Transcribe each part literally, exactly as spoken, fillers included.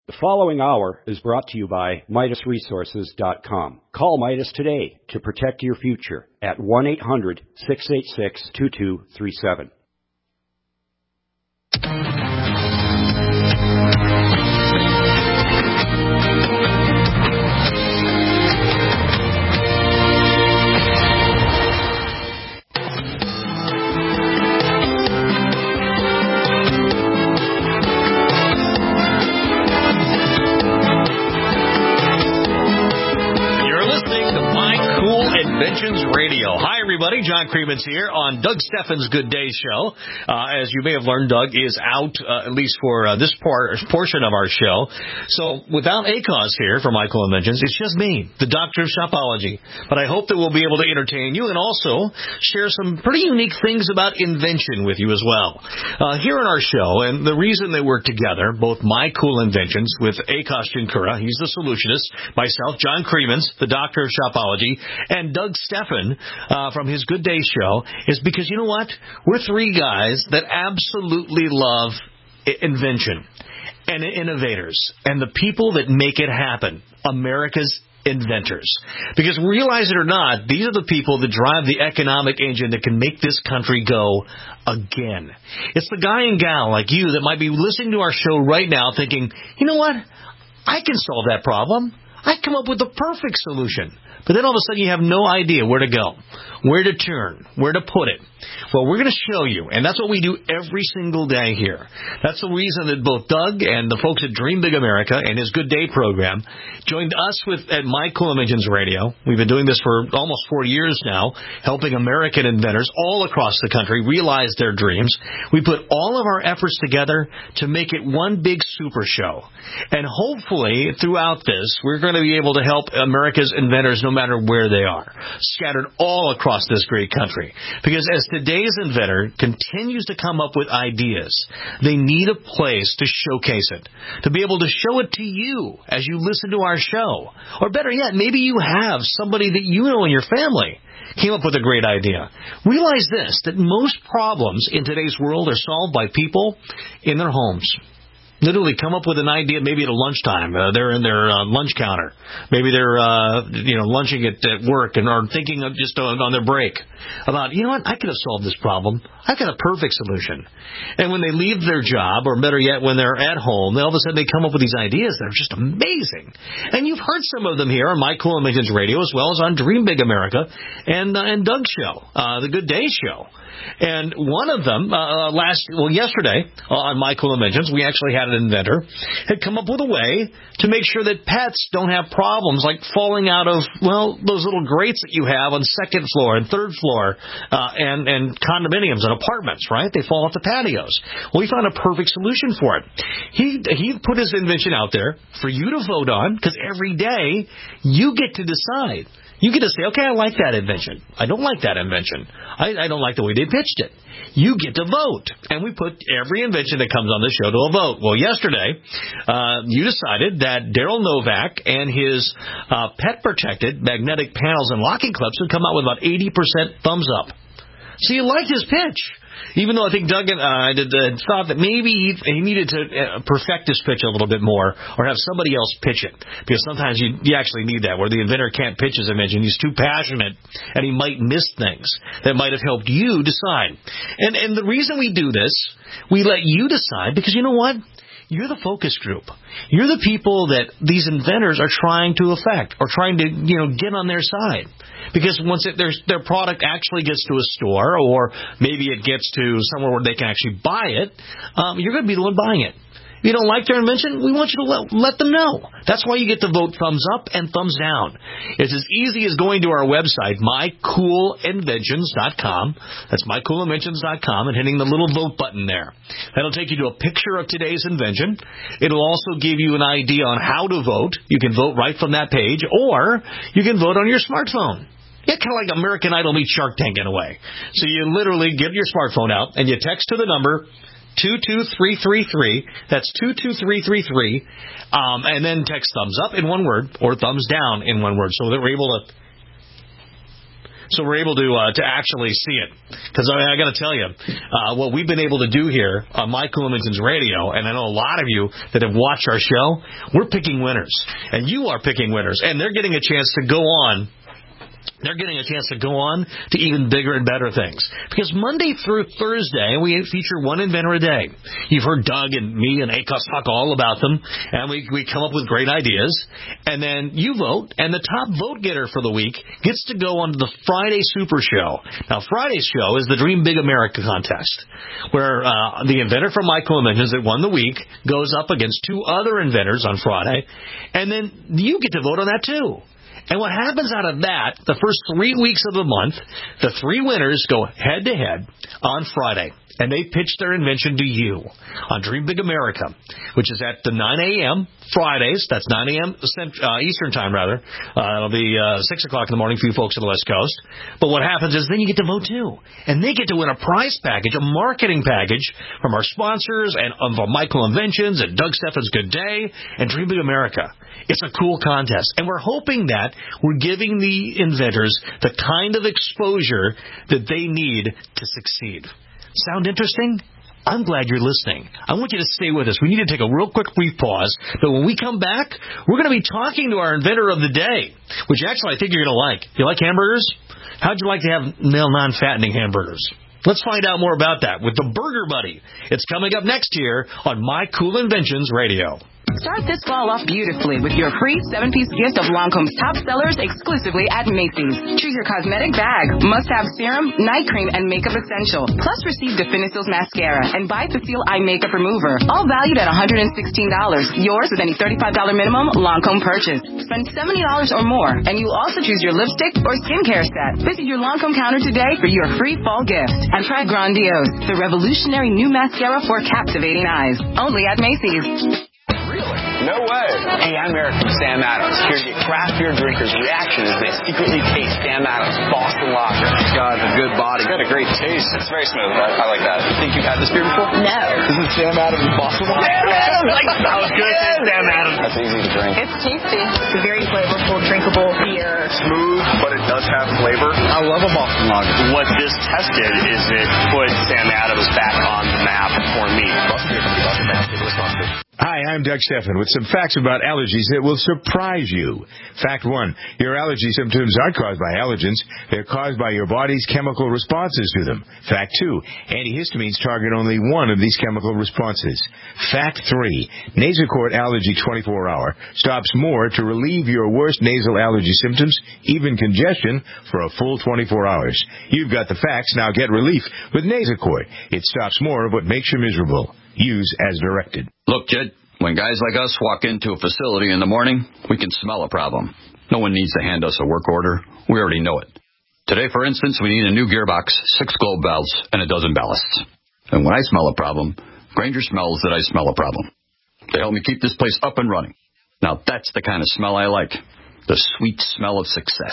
The following hour is brought to you by Midas Resources dot com. Call Midas today to protect your future at one eight hundred, six eight six, two two three seven. Inventions Radio. Hi, everybody. John Creedman's here on Doug Stephan's Good Day Show. Uh, as you may have learned, Doug is out, uh, at least for uh, this part, portion of our show. So without A C O S here for My Cool Inventions, it's just me, the Doctor of Shopology. But I hope that we'll be able to entertain you and also share some pretty unique things about invention with you as well. Uh, here on our show, and the reason they work together, both My Cool Inventions with A C O S Jinkura, he's the solutionist, myself, John Creedman's, the Doctor of Shopology, and Doug Stephan uh, from his Good Day Show, is because, you know what? We're three guys that absolutely love I- invention and innovators and the people that make it happen, America's inventors. Because realize it or not, these are the people that drive the economic engine that can make this country go again. It's the guy and gal like you that might be listening to our show right now thinking, you know what? I can solve that problem. I come up with the perfect solution. But then all of a sudden you have no idea where to go, where to turn, where to put it. Well, we're going to show you, and that's what we do every single day here. That's the reason that both Doug and the folks at Dream Big America and his Good Day program joined us with at My Cool Inventions Radio. We've been doing this for almost four years now, helping American inventors all across the country realize their dreams. We put all of our efforts together to make it one big super show. And hopefully, throughout this, we're going to be able to help America's inventors no matter where they are, scattered all across this great country. Because as today's inventor continues to come up with ideas, they need a place to showcase it, to be able to show it to you as you listen to our show. Or better yet, maybe you have somebody that you know in your family came up with a great idea. Realize this, that most problems in today's world are solved by people in their homes. Literally come up with an idea maybe at a lunchtime. Uh, they're in their uh, lunch counter. Maybe they're, uh, you know, lunching at, at work and are thinking of just on, on their break about, you know what, I could have solved this problem. I've got a perfect solution. And when they leave their job, or better yet, when they're at home, then all of a sudden they come up with these ideas that are just amazing. And you've heard some of them here on My Cool Inventions Radio as well as on Dream Big America and, uh, and Doug's show, uh, the Good Day Show. And one of them, uh, last, well, yesterday, uh, on My Cool Inventions, we actually had an inventor had come up with a way to make sure that pets don't have problems like falling out of, well, those little grates that you have on second floor and third floor, uh, and, and condominiums and apartments, right? They fall off the patios. Well, we found a perfect solution for it. He, he put his invention out there for you to vote on, because every day you get to decide. You get to say, okay, I like that invention. I don't like that invention. I, I don't like the way they pitched it. You get to vote. And we put every invention that comes on the show to a vote. Well, yesterday, uh, you decided that Daryl Novak and his uh, pet-protected magnetic panels and locking clips would come out with about eighty percent thumbs up. So you liked his pitch. Even though I think Doug and I did, uh, thought that maybe he, he needed to uh, perfect his pitch a little bit more or have somebody else pitch it. Because sometimes you, you actually need that, where the inventor can't pitch his invention. He's too passionate, and he might miss things that might have helped you decide. And, and the reason we do this, we let you decide, because you know what? You're the focus group. You're the people that these inventors are trying to affect or trying to, you know, get on their side. Because once it, their, their product actually gets to a store, or maybe it gets to somewhere where they can actually buy it, um, you're going to be the one buying it. If you don't like their invention, we want you to let, let them know. That's why you get to vote thumbs up and thumbs down. It's as easy as going to our website, my cool inventions dot com. That's my cool inventions dot com, and hitting the little vote button there. That'll take you to a picture of today's invention. It'll also give you an idea on how to vote. You can vote right from that page, or you can vote on your smartphone. Yeah, kind of like American Idol meets Shark Tank in a way. So you literally get your smartphone out, and you text to the number two two three three three. That's two two three three three. Um, and then text thumbs up in one word or thumbs down in one word, so that we're able to so we're able to uh, to actually see it. Because I mean, I got to tell you, uh, what we've been able to do here on My Cool Inventions Radio, and I know a lot of you that have watched our show, we're picking winners, and you are picking winners, and they're getting a chance to go on. They're getting a chance to go on to even bigger and better things. Because Monday through Thursday, we feature one inventor a day. You've heard Doug and me and ACOS talk all about them, and we, we come up with great ideas. And then you vote, and the top vote getter for the week gets to go on to the Friday Super Show. Now, Friday's show is the Dream Big America contest, where uh, the inventor from My Cool Inventions that won the week goes up against two other inventors on Friday, and then you get to vote on that too. And what happens out of that, the first three weeks of the month, the three winners go head-to-head on Friday. And they pitch their invention to you on Dream Big America, which is at the nine a.m. Fridays. That's nine a.m. Uh, Eastern time, rather. Uh, it'll be uh, six o'clock in the morning for you folks on the West Coast. But what happens is then you get to vote, too. And they get to win a prize package, a marketing package from our sponsors and um, from My Cool Inventions and Doug Steffens' Good Day and Dream Big America. It's a cool contest. And we're hoping that we're giving the inventors the kind of exposure that they need to succeed. Sound interesting? I'm glad you're listening. I want you to stay with us. We need to take a real quick brief pause, but when we come back, we're going to be talking to our inventor of the day, which actually I think you're going to like. You like hamburgers? How'd you like to have male non-fattening hamburgers? Let's find out more about that with the Burger Buddy. It's coming up next here on My Cool Inventions Radio. Start this fall off beautifully with your free seven-piece gift of Lancome's top sellers exclusively at Macy's. Choose your cosmetic bag, must-have serum, night cream, and makeup essential. Plus, receive Definicils mascara and Bifacil eye makeup remover, all valued at one hundred sixteen dollars. Yours with any thirty-five dollars minimum Lancome purchase. Spend seventy dollars or more, and you'll also choose your lipstick or skincare set. Visit your Lancome counter today for your free fall gift. And try Grandiose, the revolutionary new mascara for captivating eyes. Only at Macy's. No way. Hey, I'm Eric from Sam Adams, here to get craft beer drinkers' reaction as they secretly taste Sam Adams Boston Lager. It's got a good body. It's got a great taste. It's very smooth. I, I like that. You think you've had this beer before? No. This is Sam Adams Boston Lager. Sam Adams! Like, that was good. Yes. Sam Adams. That's easy to drink. It's tasty. It's a very flavorful, drinkable beer. Smooth, but it does have flavor. I love a Boston Lager. What this tested is it put Sam Adams back on the map for me. Boston beer. Boston map. Hi, I'm Doug Steffen with some facts about allergies that will surprise you. Fact one, your allergy symptoms aren't caused by allergens. They're caused by your body's chemical responses to them. Fact two, antihistamines target only one of these chemical responses. Fact three, Nasacort Allergy twenty-four hour stops more to relieve your worst nasal allergy symptoms, even congestion, for a full twenty-four hours. You've got the facts, now get relief with Nasacort. It stops more of what makes you miserable. Use as directed. Look, Jed, when guys like us walk into a facility in the morning, we can smell a problem. No one needs to hand us a work order. We already know it. Today, for instance, we need a new gearbox, six globe valves, and a dozen ballasts. And when I smell a problem, Grainger smells that I smell a problem. They help me keep this place up and running. Now, that's the kind of smell I like. The sweet smell of success.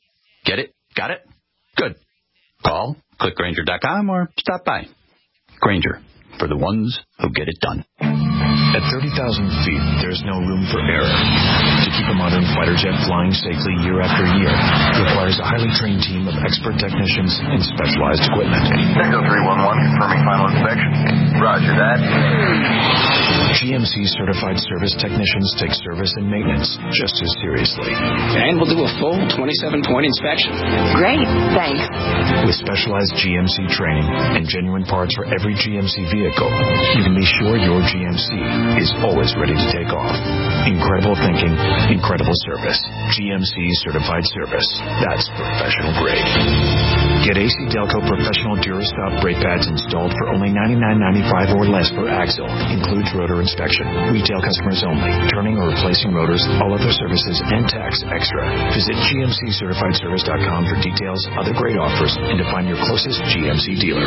Get it? Got it? Good. Call, click Grainger dot com, or stop by. Grainger, for the ones who get it done. At thirty thousand feet, there's no room for error. To keep a modern fighter jet flying safely year after year requires a highly trained team of expert technicians and specialized equipment. Echo three one one, confirming final inspection. Roger that. G M C certified service technicians take service and maintenance just as seriously. And we'll do a full twenty-seven point inspection. Great, thanks. With specialized G M C training and genuine parts for every G M C vehicle, you can be sure your G M C is always ready to take off. Incredible thinking, incredible service. G M C certified service. That's professional grade. Get A C Delco Professional Durastop brake pads installed for only ninety-nine ninety-five or less per axle. Includes rotor inspection. Retail customers only. Turning or replacing rotors, all other services, and tax extra. Visit G M C certified service dot com for details, other great offers, and to find your closest G M C dealer.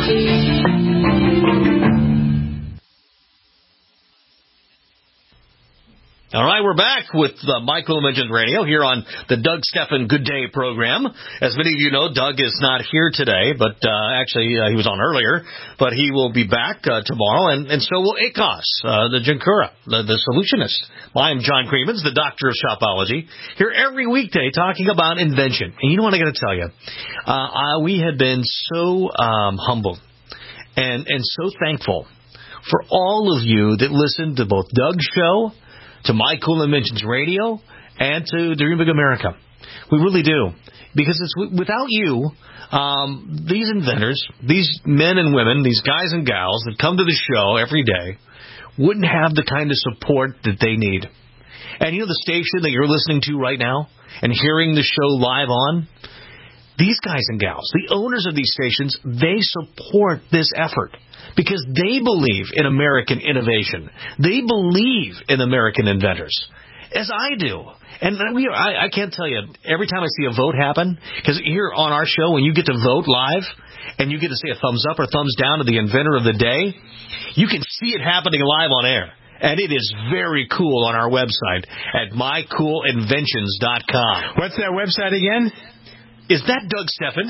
All right, we're back with uh, Michael Mentions Radio here on the Doug Stephan Good Day program. As many of you know, Doug is not here today, but uh, actually uh, he was on earlier, but he will be back uh, tomorrow, and, and so will ACOS, uh, the Jankura, the, the solutionist. I'm John Creemans, the doctor of shopology, here every weekday talking about invention. And you know what I got to tell you? Uh, uh, we have been so um, humbled and, and so thankful for all of you that listen to both Doug's show, to My Cool Inventions Radio, and to Dream Big America. We really do. Because it's without you, um, these inventors, these men and women, these guys and gals that come to the show every day wouldn't have the kind of support that they need. And you know the station that you're listening to right now and hearing the show live on? These guys and gals, the owners of these stations, they support this effort because they believe in American innovation. They believe in American inventors, as I do. And we, I, I can't tell you, every time I see a vote happen, because here on our show, when you get to vote live, and you get to say a thumbs up or thumbs down to the inventor of the day, you can see it happening live on air. And it is very cool on our website at my cool inventions dot com. What's that website again? Is that Doug Stephan?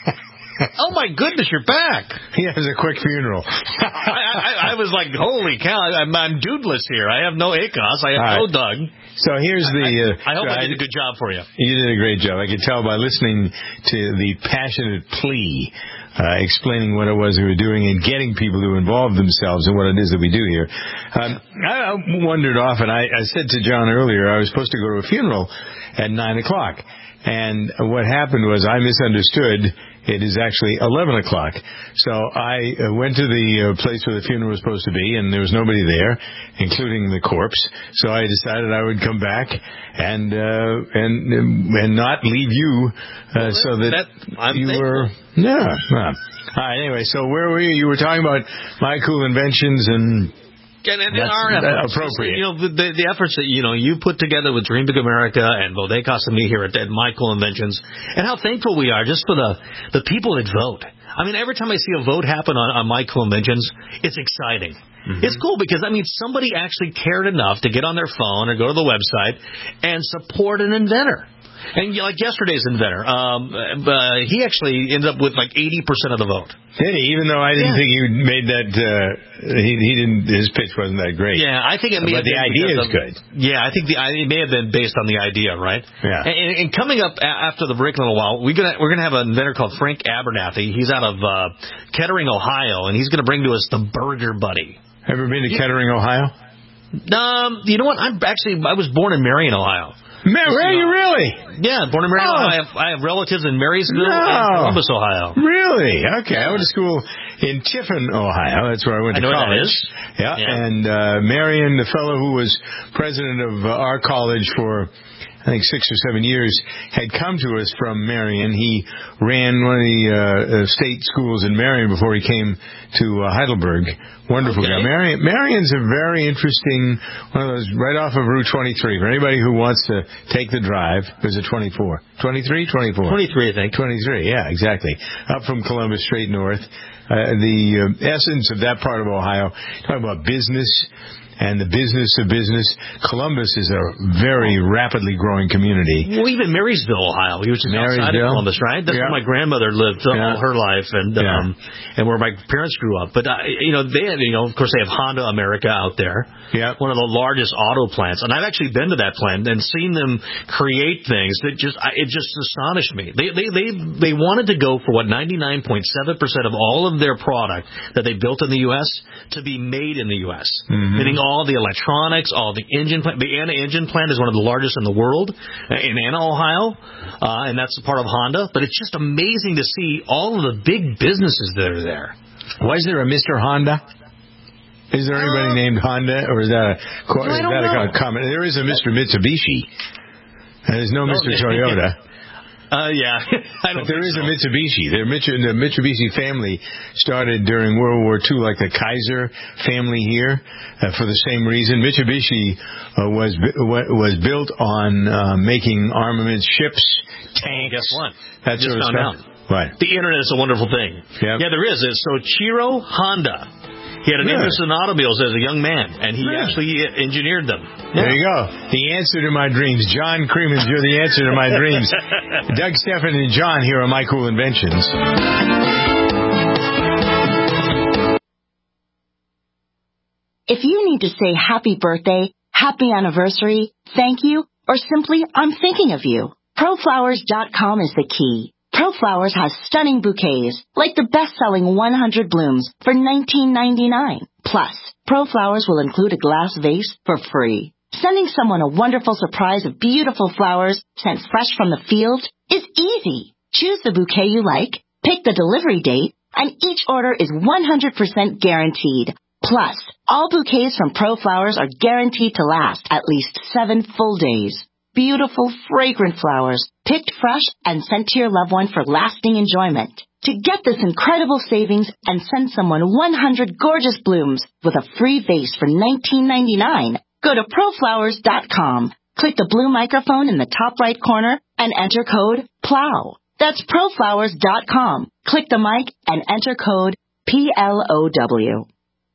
Oh, my goodness, you're back. He has a quick funeral. I, I, I was like, holy cow, I'm, I'm dudeless here. I have no ACOS. I have All no right. Doug. So here's the... Uh, I, I hope so I did a good job for you. You did a great job. I could tell by listening to the passionate plea, uh, explaining what it was we were doing and getting people to involve themselves in what it is that we do here. Um, I wondered often, I, I said to John earlier, I was supposed to go to a funeral at nine o'clock. And what happened was I misunderstood. It is actually eleven o'clock. So I uh, went to the uh, place where the funeral was supposed to be, and there was nobody there, including the corpse. So I decided I would come back and uh, and and not leave you, uh, so that, that I'm you thankful. were. Yeah. Well, all right. Anyway, so where were you? You were talking about My Cool Inventions and. And, and That's our efforts, appropriate. you know, the, the, the efforts that, you know, you put together with Dream Big America and both ACOS and me here at, at My Cool Inventions, and how thankful we are just for the, the people that vote. I mean, every time I see a vote happen on, on My Cool Inventions, it's exciting. Mm-hmm. It's cool because, I mean, somebody actually cared enough to get on their phone or go to the website and support an inventor. And like yesterday's inventor, um, uh, he actually ended up with like eighty percent of the vote. Did he? Even though I didn't yeah. think he made that, uh, he he didn't. His pitch wasn't that great. Yeah, I think it may but have the been idea is of, good. Yeah, I think the it may have been based on the idea, right? Yeah. And, and coming up after the break in a little while, we're gonna we're gonna have an inventor called Frank Abernathy. He's out of uh, Kettering, Ohio, and he's gonna bring to us the Burger Buddy. Ever been to you, Kettering, Ohio? Um, you know what? I'm actually I was born in Marion, Ohio. Where are you really? Yeah, born in Marion, oh. Ohio. I have, I have relatives in Marysville no. and Columbus, Ohio. Really? Okay. I went to school in Tiffin, Ohio. That's where I went I to know college. What that is. Yeah. yeah. And uh, Marion, the fellow who was president of uh, our college for, I think, six or seven years, had come to us from Marion. He ran one of the uh, state schools in Marion before he came to uh, Heidelberg. Wonderful okay. guy. Marion, Marion's a very interesting, one of those right off of Route twenty-three. For anybody who wants to take the drive, there's a twenty-four. twenty-three? twenty-four. twenty-three, I think. twenty-three, yeah, exactly. Up from Columbus, straight north. Uh, the uh, essence of that part of Ohio, talking about business and the business of business. Columbus is a very rapidly growing community. Well, even Marysville, Ohio, which is outside of Columbus, right? That's yeah. where my grandmother lived all yeah. her life, and yeah. um, and where my parents grew up. But uh, you know, they have, you know, of course, they have Honda America out there, yeah. one of the largest auto plants, and I've actually been to that plant and seen them create things that just I, it just astonished me. They they they they wanted to go for what ninety-nine point seven percent of all of their product that they built in the U S to be made in the U S, mm-hmm. meaning all the electronics, all the engine plant. The Anna engine plant is one of the largest in the world in Anna, Ohio, uh, and that's part of Honda. But it's just amazing to see all of the big businesses that are there. Was there a Mister Honda? Is there anybody uh, named Honda, or is that a, no, is that a comment? There is a Mister Mitsubishi. There's no Mister Toyota. Uh, yeah. I don't but there is so. a Mitsubishi. The Mitsubishi family started during World War Two, like the Kaiser family here, uh, for the same reason. Mitsubishi uh, was was built on uh, making armaments, ships, tanks. Guess what? That Just sort of found stuff. Out. Right. The internet is a wonderful thing. Yep. Yeah, there is. It's Soichiro Honda. He had an Really? interest in automobiles as a young man, and he Really? actually engineered them. There you go. The answer to my dreams. John Creemans, you're the answer to my dreams. Doug Stephan and John here on My Cool Inventions. If you need to say happy birthday, happy anniversary, thank you, or simply I'm thinking of you, pro flowers dot com is the key. ProFlowers has stunning bouquets, like the best-selling one hundred blooms for nineteen ninety-nine. Plus, ProFlowers will include a glass vase for free. Sending someone a wonderful surprise of beautiful flowers sent fresh from the field is easy. Choose the bouquet you like, pick the delivery date, and each order is one hundred percent guaranteed. Plus, all bouquets from ProFlowers are guaranteed to last at least seven full days. Beautiful, fragrant flowers, picked fresh and sent to your loved one for lasting enjoyment. To get this incredible savings and send someone one hundred gorgeous blooms with a free vase for nineteen ninety-nine, go to pro flowers dot com. Click the blue microphone in the top right corner and enter code PLOW. That's pro flowers dot com. Click the mic and enter code P L O W.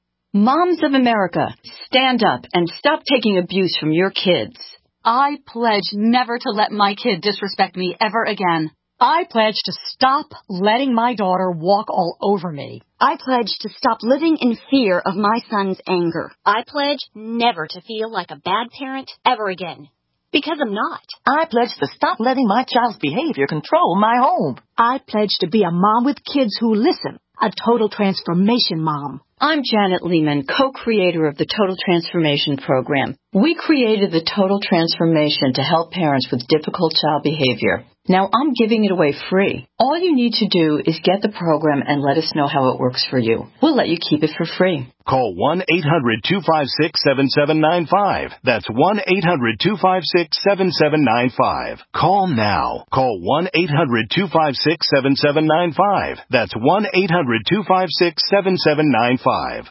Moms of America, stand up and stop taking abuse from your kids. I pledge never to let my kid disrespect me ever again. I pledge to stop letting my daughter walk all over me. I pledge to stop living in fear of my son's anger. I pledge never to feel like a bad parent ever again. Because I'm not. I pledge to stop letting my child's behavior control my home. I pledge to be a mom with kids who listen. A total transformation mom. I'm Janet Lehman, co-creator of the Total Transformation Program. We created the Total Transformation to help parents with difficult child behavior. Now I'm giving it away free. All you need to do is get the program and let us know how it works for you. We'll let you keep it for free. Call one eight hundred two five six seven seven nine five. That's one eight hundred two five six seven seven nine five. Call now. Call one eight hundred two five six seven seven nine five. That's one eight hundred two five six seven seven nine five.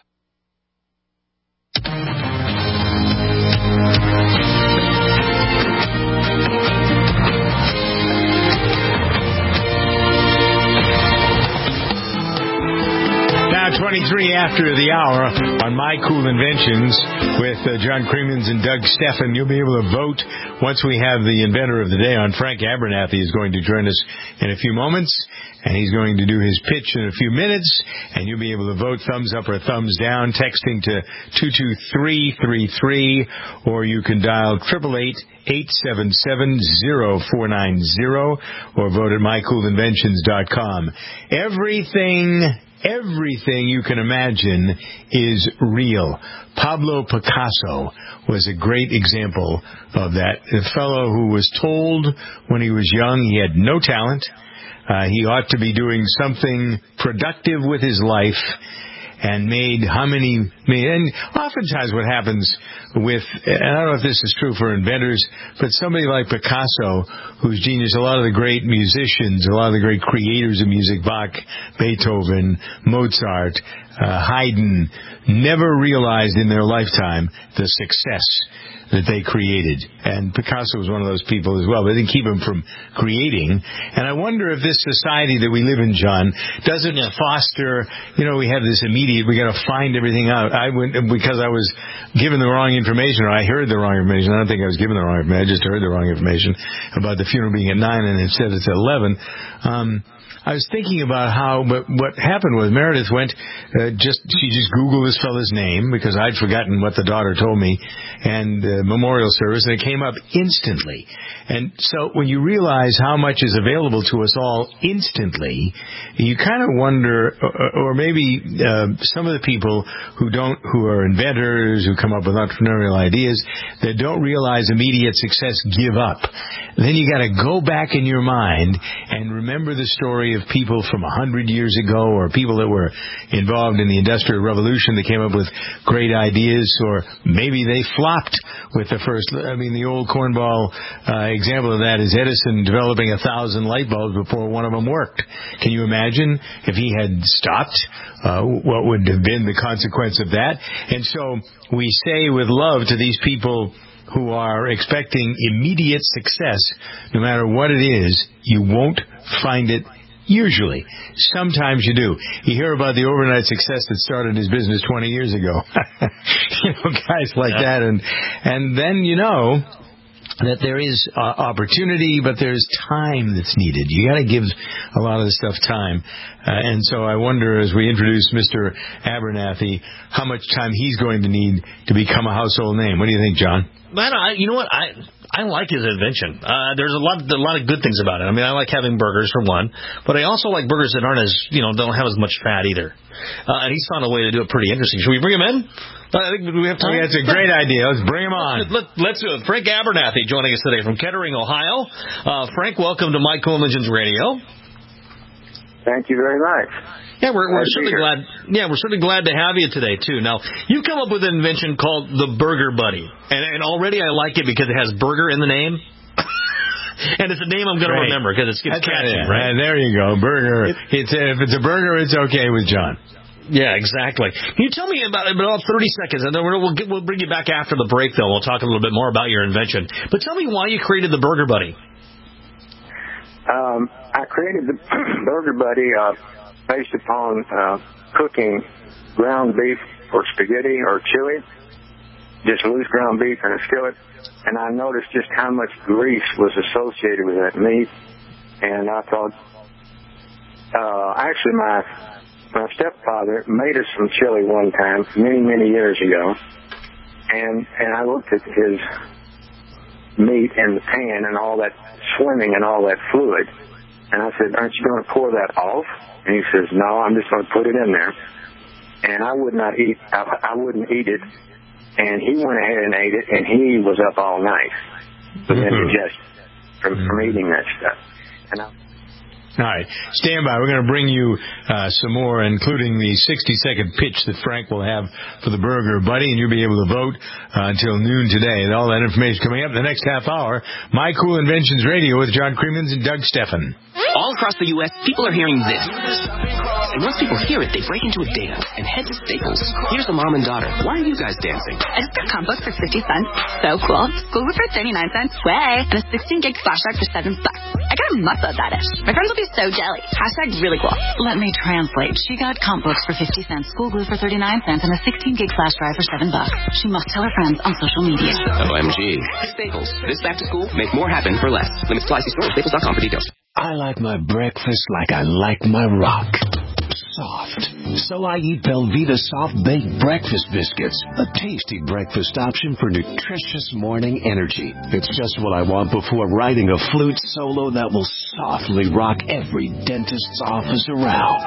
twenty-three after the hour on My Cool Inventions with uh, John Creemans and Doug Stephan. You'll be able to vote once we have the inventor of the day on. Frank Abernathy is going to join us in a few moments, and he's going to do his pitch in a few minutes, and you'll be able to vote thumbs up or thumbs down, texting to two two three three three, or you can dial eight eight eight, eight seven seven, zero four nine zero, or vote at my cool inventions dot com. Everything... Everything you can imagine is real. Pablo Picasso was a great example of that. A fellow who was told when he was young he had no talent. Uh, he ought to be doing something productive with his life, and made how many, and oftentimes what happens with, and I don't know if this is true for inventors, but somebody like Picasso, whose genius, a lot of the great musicians, a lot of the great creators of music, Bach, Beethoven, Mozart, uh, Haydn, never realized in their lifetime the success that they created. And Picasso was one of those people as well. They didn't keep him from creating. And I wonder if this society that we live in, John, doesn't foster, you know, we have this immediate, we got to find everything out. I went, because I was given the wrong information, or I heard the wrong information. I don't think I was given the wrong information. I just heard the wrong information about the funeral being at nine and it said it's at eleven. Um, I was thinking about how, but what happened was Meredith went, uh, just, she just Googled this fellow's name because I'd forgotten what the daughter told me, and uh, memorial service, and it came up instantly. And so when you realize how much is available to us all instantly, you kind of wonder, or, or maybe uh, some of the people who don't, who are inventors, who come up with entrepreneurial ideas, that don't realize immediate success, give up. Then you got to go back in your mind and remember the story of people from a hundred years ago, or people that were involved in the Industrial Revolution that came up with great ideas, or maybe they flopped with the first. I mean, the old cornball uh, example of that is Edison developing a thousand light bulbs before one of them worked. Can you imagine if he had stopped? Uh, what would have been the consequence of that? And so we say with love to these people who are expecting immediate success, no matter what it is, you won't find it Usually. Sometimes you do. You hear about the overnight success that started his business twenty years ago. You know, guys like yeah. that. And, and then you know that there is uh, opportunity, but there's time that's needed. You got to give a lot of this stuff time. Uh, and so I wonder, as we introduce Mister Abernathy, how much time he's going to need to become a household name. What do you think, John? Man, I, you know what? I I like his invention. Uh, there's a lot, a lot of good things about it. I mean, I like having burgers for one, but I also like burgers that aren't as, you know, don't have as much fat either. Uh, and he's found a way to do it pretty interesting. Should we bring him in? Uh, I think we have time. Oh, yeah, it's a great idea. Let's bring him on. Let, let's do it. Frank Abernathy joining us today from Kettering, Ohio. Uh, Frank, welcome to Mike Cool Engines Radio. Thank you very much. Yeah, we're, we're certainly glad. Yeah, we're certainly glad to have you today too. Now, you've come up with an invention called the Burger Buddy, and, and already I like it because it has burger in the name. And it's a name I'm going to remember because it's, it's catchy, it, right? right? There you go, burger. It's if it's a burger, it's okay with John. Yeah, exactly. Can you tell me about about thirty seconds, and then we'll we'll, get, we'll bring you back after the break, though. We'll talk a little bit more about your invention. But tell me why you created the Burger Buddy. Um, I created the Burger Buddy uh, based upon uh, cooking ground beef or spaghetti or chili, just loose ground beef in a skillet. And I noticed just how much grease was associated with that meat. And I thought, uh, actually my, my stepfather made us some chili one time many, many years ago. And, and I looked at his meat in the pan and all that swimming and all that fluid. And I said, aren't you going to pour that off? And he says, no, I'm just going to put it in there. And I would not eat, I, I wouldn't eat it. And he went ahead and ate it, and he was up all night with mm-hmm. indigestion from, mm-hmm. from eating that stuff. And I, all right, stand by. We're going to bring you uh, some more, including the sixty-second pitch that Frank will have for the Burger Buddy, and you'll be able to vote uh, until noon today. And all that information coming up in the next half hour. My Cool Inventions Radio with John Creemans and Doug Steffen. All across the U S, people are hearing this. And once people hear it, they break into a dance and head to Staples. Here's a mom and daughter. Why are you guys dancing? I just got comp books for fifty cents. So cool. School for thirty-nine cents. Way. And a sixteen gig flash drive for seven bucks. I got a muscle that ish. My friends will be so jelly. Hashtag really cool. Let me translate. She got comp books for fifty cents, school glue for thirty-nine cents, and a sixteen gig flash drive for seven bucks. She must tell her friends on social media. O M G. Staples. This back to school, make more happen for less. Limits apply. See store staples dot com for details. I like my breakfast like I like my rock. Soft. So I eat Belvita Soft Baked Breakfast Biscuits, a tasty breakfast option for nutritious morning energy. It's just what I want before writing a flute solo that will softly rock every dentist's office around.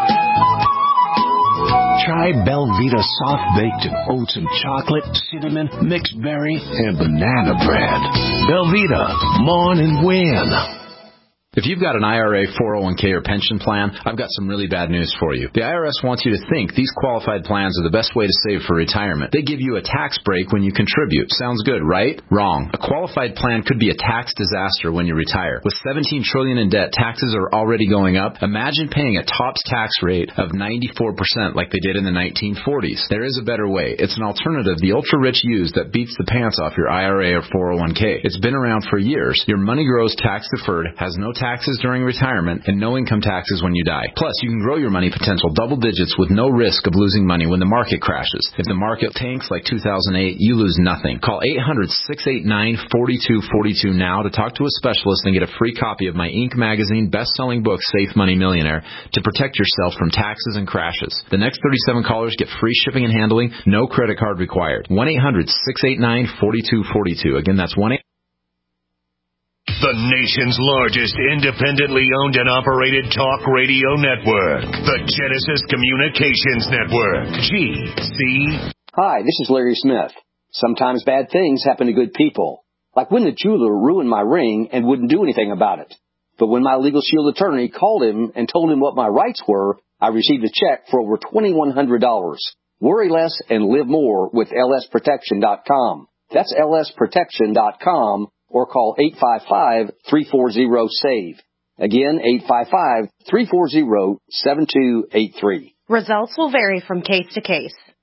Try Belvita Soft Baked in oats and chocolate, cinnamon, mixed berry, and banana bread. Belvita, mourn and win. If you've got an I R A, four oh one k, or pension plan, I've got some really bad news for you. The I R S wants you to think these qualified plans are the best way to save for retirement. They give you a tax break when you contribute. Sounds good, right? Wrong. A qualified plan could be a tax disaster when you retire. With seventeen trillion dollars in debt, taxes are already going up. Imagine paying a TOPS tax rate of ninety-four percent like they did in the nineteen forties. There is a better way. It's an alternative the ultra-rich use that beats the pants off your I R A or four oh one k. It's been around for years. Your money grows tax-deferred, has no taxes during retirement, and no income taxes when you die. Plus, you can grow your money potential double digits with no risk of losing money when the market crashes. If the market tanks like two thousand eight, you lose nothing. Call eight hundred, six eight nine, four two four two now to talk to a specialist and get a free copy of my Inc magazine best-selling book, Safe Money Millionaire, to protect yourself from taxes and crashes. The next thirty-seven callers get free shipping and handling, no credit card required. one eight hundred, six eight nine, four two four two. Again, that's one eight hundred. The nation's largest independently owned and operated talk radio network, the Genesis Communications Network, G C. Hi, this is Larry Smith. Sometimes bad things happen to good people, like when the jeweler ruined my ring and wouldn't do anything about it. But when my Legal Shield attorney called him and told him what my rights were, I received a check for over twenty-one hundred dollars. Worry less and live more with L S protection dot com. That's L S protection dot com. Or call eight five five, three four zero, SAVE. Again, eight five five, three four zero, seven two eight three. Results will vary from case to case.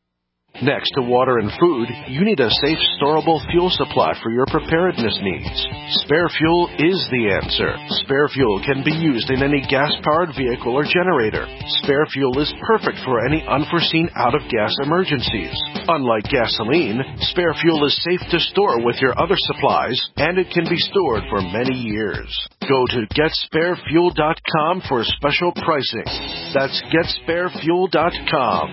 Next to water and food, you need a safe, storable fuel supply for your preparedness needs. Spare Fuel is the answer. Spare Fuel can be used in any gas-powered vehicle or generator. Spare Fuel is perfect for any unforeseen out-of-gas emergencies. Unlike gasoline, Spare Fuel is safe to store with your other supplies, and it can be stored for many years. Go to get spare fuel dot com for special pricing. That's get spare fuel dot com.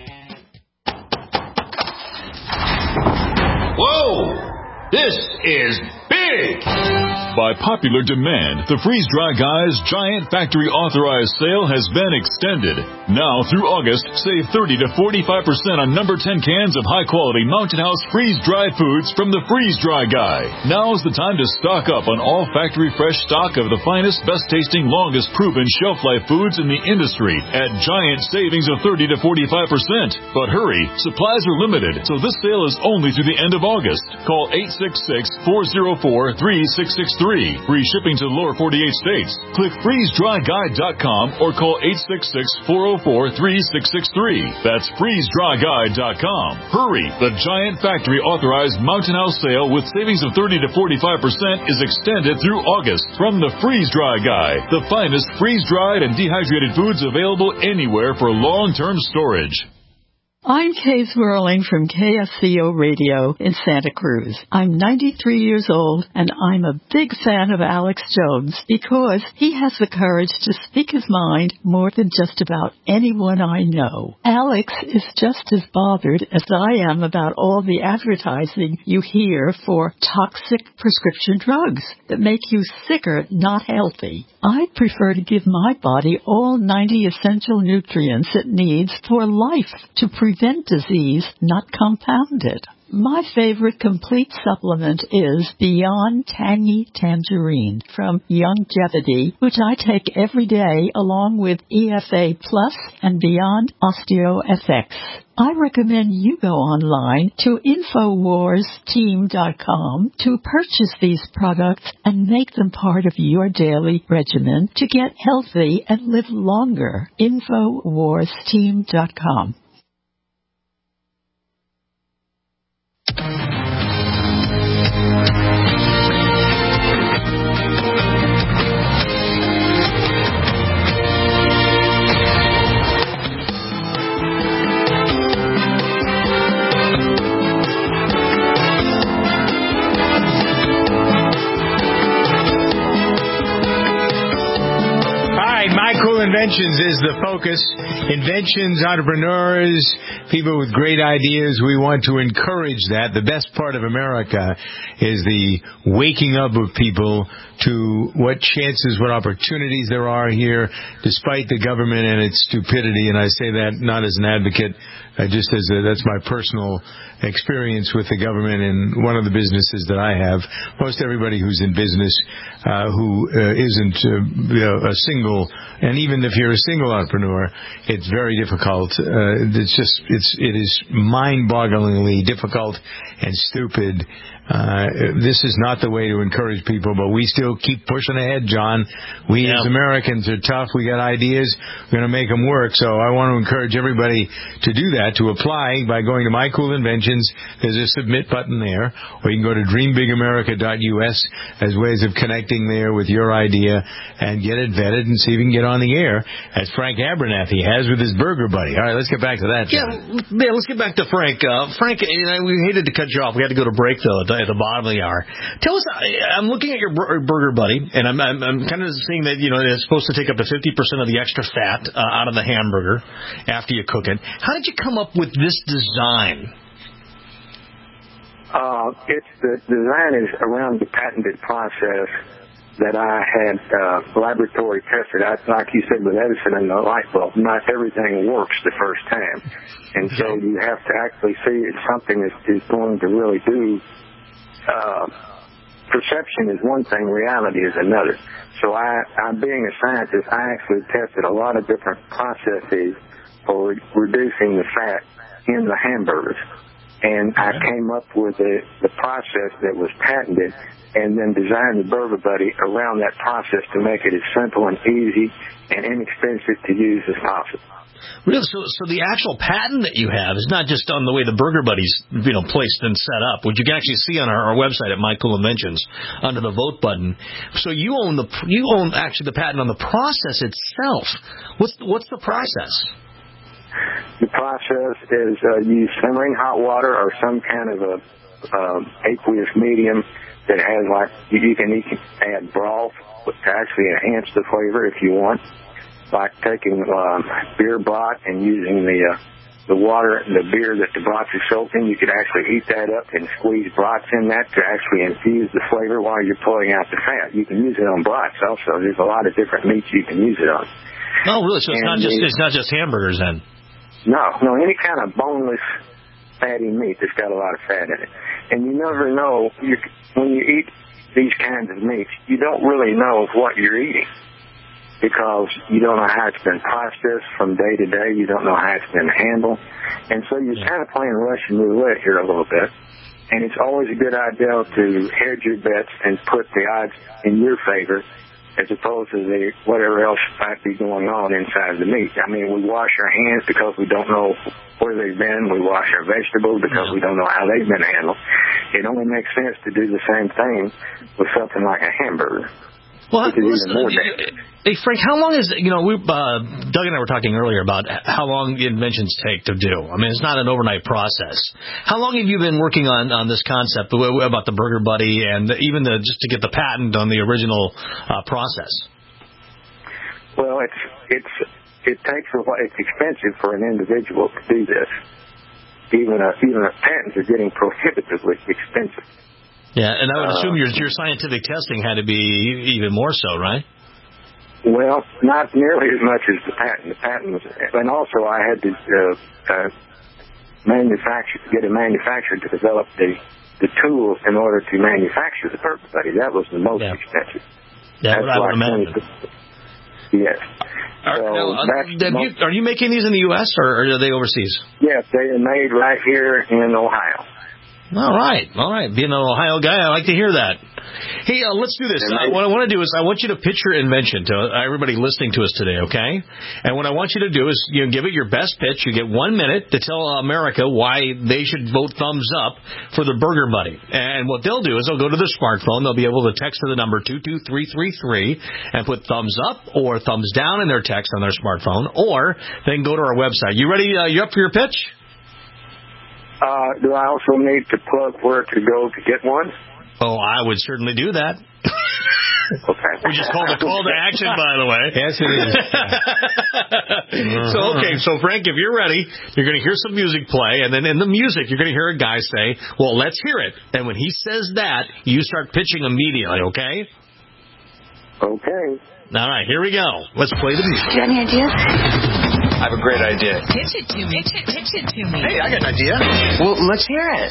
Whoa! This is big! By popular demand, the Freeze Dry Guys Giant Factory Authorized Sale has been extended. Now through August, save thirty to forty-five percent on number ten cans of high-quality Mountain House freeze-dry foods from the Freeze Dry Guy. Now's the time to stock up on all factory fresh stock of the finest, best-tasting, longest-proven shelf-life foods in the industry at giant savings of thirty to forty-five percent. But hurry, supplies are limited, so this sale is only through the end of August. Call eight six six, four oh four, three six six three. Free shipping to the lower forty-eight states. Click freeze dry guide dot com or call eight six six, four oh four, three six six three. That's freeze dry guide dot com. Hurry! The Giant Factory Authorized Mountain House Sale with savings of thirty to forty-five percent is extended through August from the Freeze Dry Guy, the finest freeze-dried and dehydrated foods available anywhere for long-term storage. I'm Kay Swirling from K S C O Radio in Santa Cruz. I'm ninety-three years old, and I'm a big fan of Alex Jones because he has the courage to speak his mind more than just about anyone I know. Alex is just as bothered as I am about all the advertising you hear for toxic prescription drugs that make you sicker, not healthy. I prefer to give my body all ninety essential nutrients it needs for life to prevent disease, not compound it. My favorite complete supplement is Beyond Tangy Tangerine from Youngevity, which I take every day along with E F A Plus and Beyond OsteoFX. I recommend you go online to infowars team dot com to purchase these products and make them part of your daily regimen to get healthy and live longer. infowars team dot com. Cool Inventions is the focus. Inventions, entrepreneurs, people with great ideas. We want to encourage that. The best part of America is the waking up of people to what chances, what opportunities there are here, despite the government and its stupidity. And I say that not as an advocate, uh, just as a, that's my personal experience with the government in one of the businesses that I have. Most everybody who's in business uh, who uh, isn't uh, you know, a single, and even if you're a single entrepreneur, it's very difficult. Uh, it's just it's it is mind-bogglingly difficult and stupid. Uh, this is not the way to encourage people, but we still keep pushing ahead, John. We yeah. as Americans are tough. We got ideas. We're going to make them work. So I want to encourage everybody to do that, to apply by going to My Cool Inventions. There's a submit button there, or you can go to dream big america dot U S as ways of connecting there with your idea and get it vetted and see if you can get on the air, as Frank Abernathy has with his Burger Buddy. All right, let's get back to that. John. Yeah, man, let's get back to Frank. Uh, Frank, you know, we hated to cut you off. We had to go to break, though, at the bottom of the hour. Tell us, I'm looking at your Burger Buddy, and I'm, I'm, I'm kind of seeing that, you know, it's supposed to take up to fifty percent of the extra fat uh, out of the hamburger after you cook it. How did you come up with this design? Uh, it's the design is around the patented process that I had uh, laboratory tested. I, like you said, with Edison and the light bulb, not everything works the first time. And so you have to actually see if something is, is going to really do. Uh, perception is one thing, reality is another. So I, I, being a scientist, I actually tested a lot of different processes for re- reducing the fat in the hamburgers. And I came up with a, the process that was patented, and then designed the Burger Buddy around that process to make it as simple and easy and inexpensive to use as possible. Really? So, so the actual patent that you have is not just on the way the Burger Buddy's, you know, placed and set up, which you can actually see on our, our website at My Cool Inventions under the vote button. So you own the you own actually the patent on the process itself. What's what's the process? The process is uh, use simmering hot water or some kind of a um, aqueous medium that has like you, you can you can add broth to actually enhance the flavor if you want. Like taking um, beer broth and using the uh, the water, the beer that the broth is soaked in, you could actually heat that up and squeeze broths in that to actually infuse the flavor while you're pulling out the fat. You can use it on broths also. There's a lot of different meats you can use it on. Oh, really? So it's and not just the, it's not just hamburgers then? No, no, any kind of boneless, fatty meat that's got a lot of fat in it. And you never know you, when you eat these kinds of meats, you don't really know what you're eating, because you don't know how it's been processed from day to day. You don't know how it's been handled. And so you're kind of playing Russian roulette here a little bit. And it's always a good idea to hedge your bets and put the odds in your favor as opposed to the whatever else might be going on inside the meat. I mean, we wash our hands because we don't know where they've been. We wash our vegetables because we don't know how they've been handled. It only makes sense to do the same thing with something like a hamburger. Well, listen, hey, Frank, how long is, you know, we, uh, Doug and I were talking earlier about how long the inventions take to do. I mean, it's not an overnight process. How long have you been working on, on this concept about the Burger Buddy and even the, just to get the patent on the original uh, process? Well, it's, it's, it takes a while. It's expensive for an individual to do this. Even a, even a patents are getting prohibitively expensive. Yeah, and I would assume uh, your your scientific testing had to be even more so, right? Well, not nearly as much as the patent. The patent was, and also I had to uh, uh, manufacture, get a manufacturer to develop the the tools in order to manufacture the Burger Buddy. That was the most yeah. expensive. Yeah, That's I would imagine. Yes. Are, so now, are, you, are you making these in the U S or are they overseas? Yes, they are made right here in Ohio. All right, all right. Being an Ohio guy, I like to hear that. Hey, uh, let's do this. Uh, what I want to do is I want you to pitch your invention to everybody listening to us today, okay? And what I want you to do is you know, give it your best pitch. You get one minute to tell America why they should vote thumbs up for the Burger Buddy. And what they'll do is they'll go to their smartphone. They'll be able to text to the number two two three three three and put thumbs up or thumbs down in their text on their smartphone, or they can go to our website. You ready? Uh, you up for your pitch? Uh, do I also need to plug where to go to get one? Oh, I would certainly do that. Okay. We just called a call to action, by the way. Yes, it is. So, okay, so Frank, if you're ready, you're going to hear some music play, and then in the music, you're going to hear a guy say, well, let's hear it. And when he says that, you start pitching immediately, okay? Okay. All right, here we go. Let's play the music. Do you have any ideas? I have a great idea. Pitch it to me. Pitch it, pitch it to me. Hey, I got an idea. Well, let's hear it.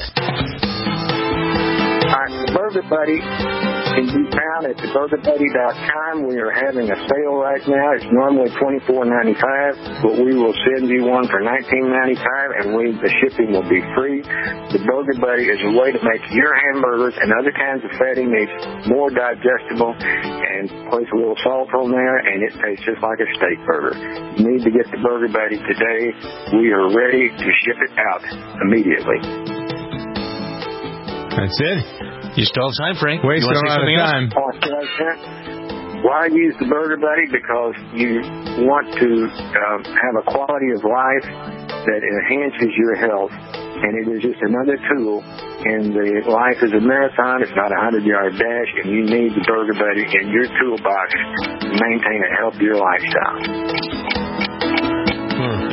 All right, the Burger Buddy can be found at the burger buddy dot com. We are having a sale right now. It's normally twenty-four ninety-five, but we will send you one for nineteen ninety-five, and we, the shipping will be free. The Burger Buddy is a way to make your hamburgers and other kinds of fatty meats more digestible, and place a little salt on there, and it tastes just like a steak burger. You need to get the Burger Buddy today. We are ready to ship it out immediately. That's it. You still have time, Frank. Wasting a lot of time. Why use the Burger Buddy? Because you want to uh, have a quality of life that enhances your health, and it is just another tool. And the life is a marathon. It's not a hundred-yard dash, and you need the Burger Buddy in your toolbox to maintain a healthier lifestyle. Hmm.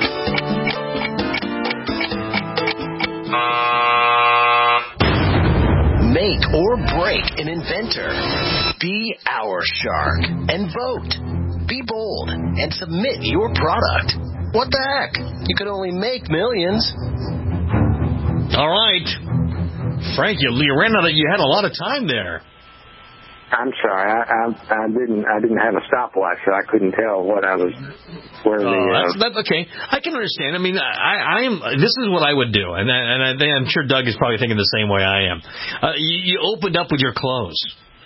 Make or break an inventor. Be our shark and vote. Be bold and submit your product. What the heck? You could only make millions. All right. Frank, you, you ran out of, you had a lot of time there. I'm sorry, I, I, I didn't I didn't have a stopwatch, so I couldn't tell what I was. Where the, oh, that's, uh, that's okay. I can understand. I mean, I, I am. This is what I would do, and I, and I, I'm sure Doug is probably thinking the same way I am. Uh, you, you opened up with your clothes.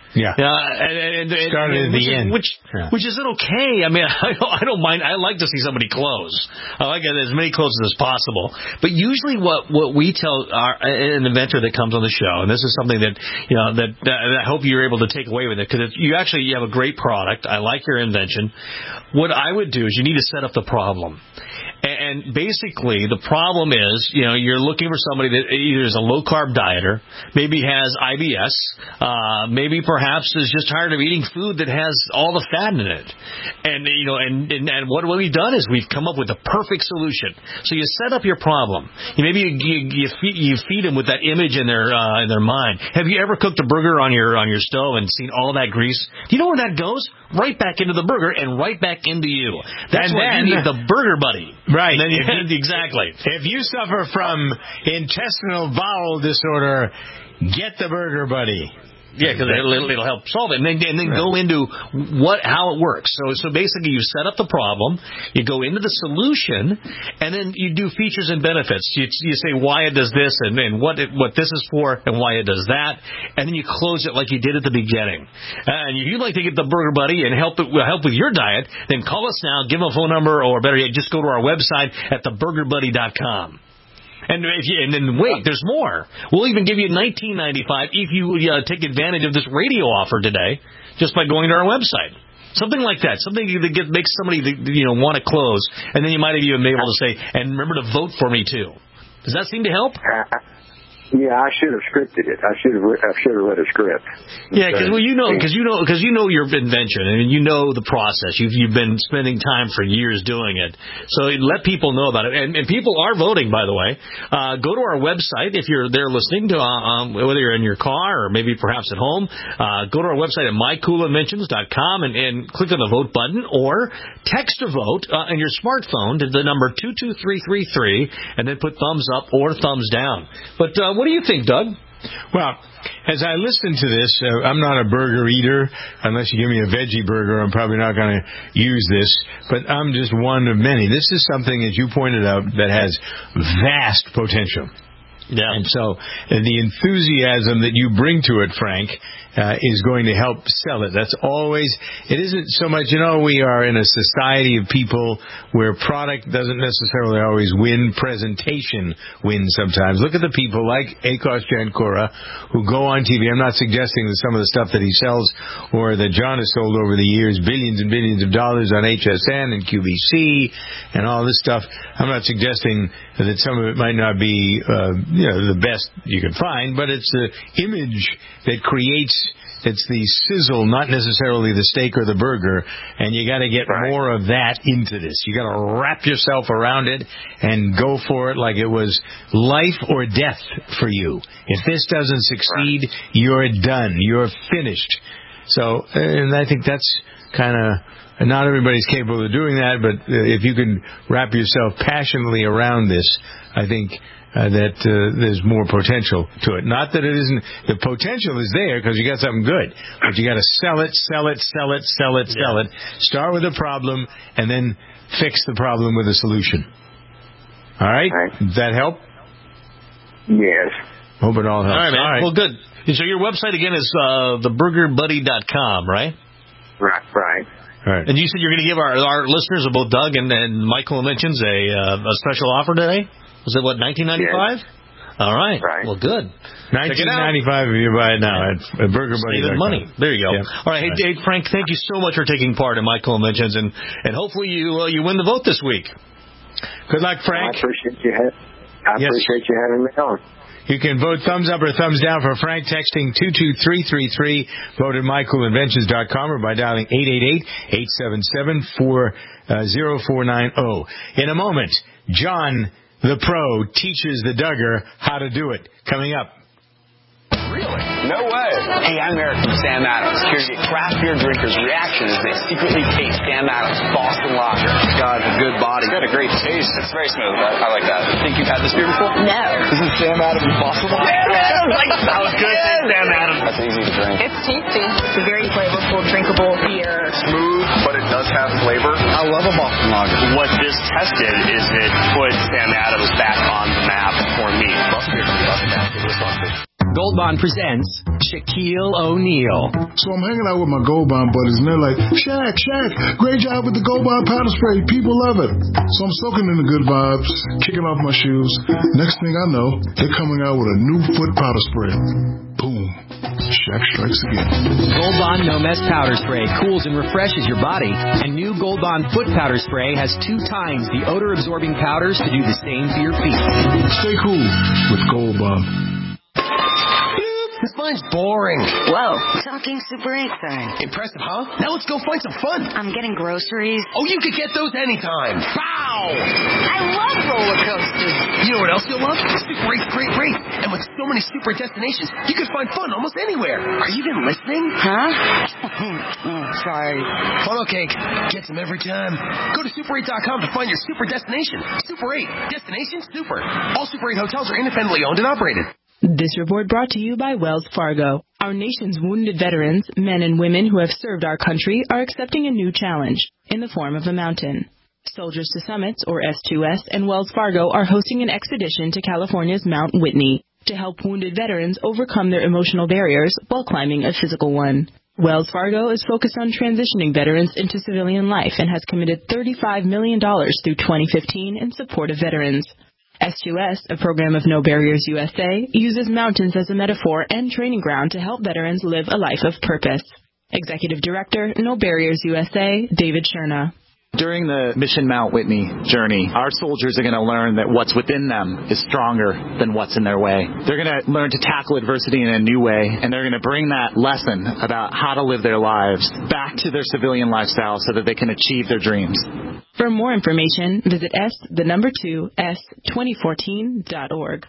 Yeah. Uh, and, and, and, Started and, at the which, end. Which, yeah. which isn't okay. I mean, I don't, I don't mind. I like to see somebody close. I like as many closes as possible. But usually what, what we tell our, an inventor that comes on the show, and this is something that, you know, that, that I hope you're able to take away with it, because you actually you have a great product. I like your invention. What I would do is you need to set up the problem. And basically, the problem is, you know, you're looking for somebody that either is a low-carb dieter, maybe has I B S, uh, maybe perhaps is just tired of eating food that has all the fat in it. And, you know, and, and, and what we've done is we've come up with the perfect solution. So you set up your problem. You, maybe you, you, you, feed, you feed them with that image in their uh, in their mind. Have you ever cooked a burger on your on your stove and seen all that grease? Do you know where that goes? Right back into the burger and right back into you. That's and why then, you need the burger buddy. Right. Then you, if you, exactly. If you suffer from intestinal bowel disorder, get the burger buddy. Yeah, because it'll, it'll help solve it, and then and then go into what how it works. So so basically, you set up the problem, you go into the solution, and then you do features and benefits. You, you say why it does this, and, and what it, what this is for, and why it does that, and then you close it like you did at the beginning. And if you'd like to get the Burger Buddy and help it help with your diet, then call us now. Give them a phone number, or better yet, just go to our website at the burger buddy dot com. And if you, and then wait, there's more. We'll even give you nineteen ninety-five if you uh, take advantage of this radio offer today, just by going to our website. Something like that. Something that get, makes somebody you know want to close, and then you might have even been able to say, and remember to vote for me too. Does that seem to help? Yeah, I should have scripted it. I should have. I should have read a script. Yeah, because well, you know, because you know, because you know your invention and you know the process. You've you've been spending time for years doing it. So let people know about it, and, and people are voting. By the way, uh, go to our website if you're there listening to, uh, um, whether you're in your car or maybe perhaps at home. Uh, go to our website at my cool inventions dot com and, and click on the vote button, or text a vote uh, on your smartphone to the number two two three three three, and then put thumbs up or thumbs down. But uh, what do you think, Doug? Well, as I listen to this, uh, I'm not a burger eater. Unless you give me a veggie burger, I'm probably not going to use this. But I'm just one of many. This is something, as you pointed out, that has vast potential. Yeah. And so uh, the enthusiasm that you bring to it, Frank, uh, is going to help sell it. That's always, it isn't so much, you know, we are in a society of people where product doesn't necessarily always win, presentation wins sometimes. Look at the people like Akos Jankura who go on T V. I'm not suggesting that some of the stuff that he sells or that John has sold over the years, billions and billions of dollars on H S N and Q V C and all this stuff, I'm not suggesting that some of it might not be, uh, you know, the best you can find, but it's the image that creates, it's the sizzle, not necessarily the steak or the burger, and you got to get right. more of that into this. You got to wrap yourself around it and go for it like it was life or death for you. If this doesn't succeed, right. you're done. You're finished. So, and I think that's kind of, not everybody's capable of doing that, but if you can wrap yourself passionately around this, I think Uh, that uh, there's more potential to it. Not that it isn't, the potential is there because you got something good, but you got to sell it, sell it, sell it, sell it, sell yeah. it. Start with a problem and then fix the problem with a solution. All right? All right. Does that help? Yes. Hope it all helps. All right, man. All right. Well, good. So your website again is uh, the burger buddy dot com, right? Right, right. All right. And you said you're going to give our our listeners of both Doug and, and Michael Mentions a uh, a special offer today? Was it, what, nineteen ninety-five? Yes. All right. right. Well, good. nineteen ninety-five if you buy it now at, at burger buddy dot com. Money. There you go. Yep. All right. Hey, right. Dave, Frank, thank you so much for taking part in Michael Mentions, and, and hopefully you uh, you win the vote this week. Good luck, Frank. I appreciate you, ha- I yes. appreciate you having me on. You can vote thumbs up or thumbs down for Frank texting two two three three three. Vote at my cool inventions dot com or by dialing eight eight eight, eight seven seven, four zero four nine zero. In a moment, John the Pro teaches the Duggar how to do it. Coming up. Really? No way. Hey, I'm Eric from Sam Adams, here to get craft beer drinkers' reaction as they secretly taste Sam Adams Boston Lager. God, it's a good body. It's got a great taste. It's very smooth. I, I like that. Think you've had this beer before? No. This is Sam Adams Boston Lager. Sam Adams! Like, that was good. Yes. Sam Adams. That's easy to drink. It's tasty. It's a very flavorful, drinkable beer. Smooth, but it does have flavor. I love a Boston Lager. What this test did is it put Sam Adams back on the map for me. Boston beer comes off the map for this one. Gold Bond presents Shaquille O'Neal. So I'm hanging out with my Gold Bond buddies, and they're like, Shaq, Shaq, great job with the Gold Bond powder spray. People love it. So I'm soaking in the good vibes, kicking off my shoes. Next thing I know, they're coming out with a new foot powder spray. Boom. Shaq strikes again. Gold Bond No Mess Powder Spray cools and refreshes your body, and new Gold Bond Foot Powder Spray has two times the odor-absorbing powders to do the same for your feet. Stay cool with Gold Bond. This line's boring. Whoa, talking Super eight thing. Impressive, huh? Now let's go find some fun. I'm getting groceries. Oh, you could get those anytime. Wow! I love roller coasters. You know what else you'll love? Super eight's great rate. And with so many super destinations, you can find fun almost anywhere. Are you even listening? Huh? oh, sorry. Funnel cake. Gets them every time. Go to super eight dot com to find your super destination. Super eight. Destination super. All Super eight hotels are independently owned and operated. This report brought to you by Wells Fargo. Our nation's wounded veterans, men and women who have served our country, are accepting a new challenge in the form of a mountain. Soldiers to Summits, or S two S, and Wells Fargo are hosting an expedition to California's Mount Whitney to help wounded veterans overcome their emotional barriers while climbing a physical one. Wells Fargo is focused on transitioning veterans into civilian life and has committed thirty-five million dollars through twenty fifteen in support of veterans. S two S, a program of No Barriers U S A, uses mountains as a metaphor and training ground to help veterans live a life of purpose. Executive Director, No Barriers U S A, David Cherna. During the Mission Mount Whitney journey, our soldiers are going to learn that what's within them is stronger than what's in their way. They're going to learn to tackle adversity in a new way, and they're going to bring that lesson about how to live their lives back to their civilian lifestyle so that they can achieve their dreams. For more information, visit s the number two s twenty fourteen dot org.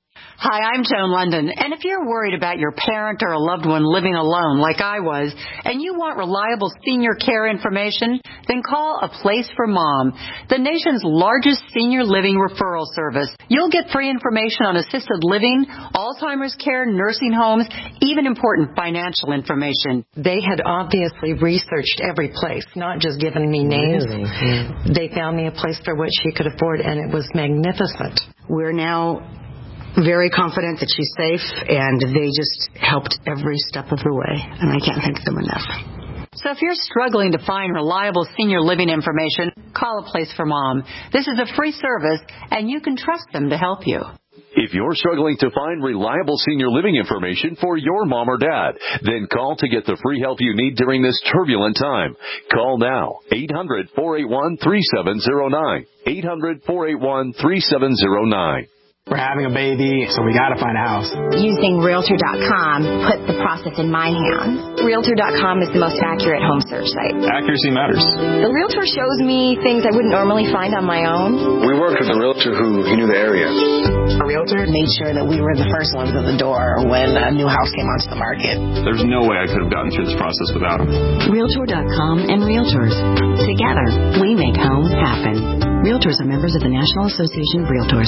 Hi, I'm Joan London, and if you're worried about your parent or a loved one living alone like I was, and you want reliable senior care information, then call A Place for Mom, the nation's largest senior living referral service. You'll get free information on assisted living, Alzheimer's care, nursing homes, even important financial information. They had obviously researched every place, not just given me names. Really? Yeah. They found me a place for what she could afford, and it was magnificent. We're now very confident that she's safe, and they just helped every step of the way, and I can't thank them enough. So if you're struggling to find reliable senior living information, call A Place for Mom. This is a free service, and you can trust them to help you. If you're struggling to find reliable senior living information for your mom or dad, then call to get the free help you need during this turbulent time. Call now, eight hundred, four eight one, three seven zero nine, eight hundred, four eight one, three seven zero nine. We're having a baby, so we gotta find a house. Using Realtor dot com put the process in my hands. Realtor dot com is the most accurate home search site. Accuracy matters. The Realtor shows me things I wouldn't normally find on my own. We worked with a Realtor who he knew the area. A Realtor made sure that we were the first ones at the door when a new house came onto the market. There's no way I could have gotten through this process without him. Realtor dot com and Realtors. Together, we make home happen. Realtors are members of the National Association of Realtors.